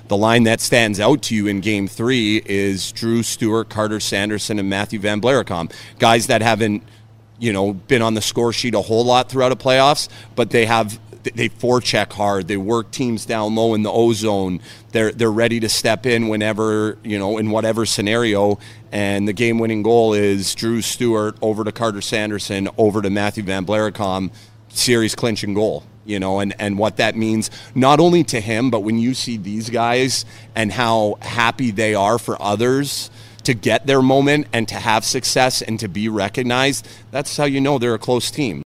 the line that stands out to you in Game 3 is Drew Stewart, Carter Sanderson, and Matthew Van Blaricom. Guys that haven't, been on the score sheet a whole lot throughout a playoffs, but they forecheck hard. They work teams down low in the O-zone. They're ready to step in whenever, in whatever scenario. And the game-winning goal is Drew Stewart over to Carter Sanderson, over to Matthew Van Blaricom, series-clinching goal. And what that means, not only to him, but when you see these guys and how happy they are for others to get their moment and to have success and to be recognized, that's how you know they're a close team.